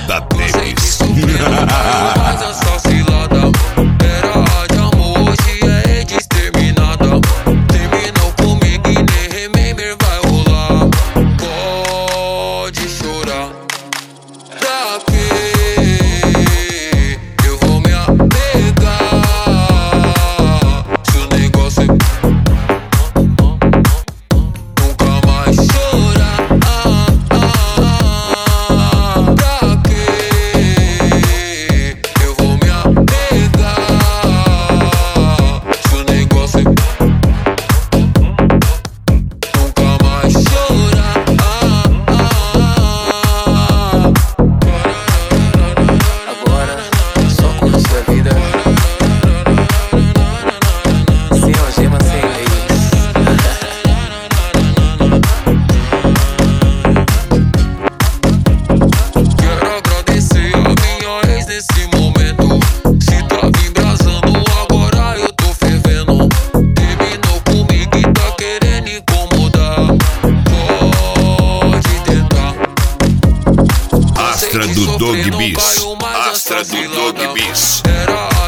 da Davis. Mas essa cilada era de amor, hoje é exterminada. Terminou comigo e nem remember vai rolar. Pode chorar. Pra quê? Eu vou me apegar se o negócio nunca mais chorar. Pra quê? Eu vou me apegar se o negócio nunca mais chorar. Agora, só curte a vida sem algema, sem leis. Quero agradecer a minha ex nesse momento. Se tava embrasando, agora eu tô fervendo. Terminou comigo e tá querendo incomodar. Pode tentar. Astra do Dog Bis. Astra do Dog Bis. Era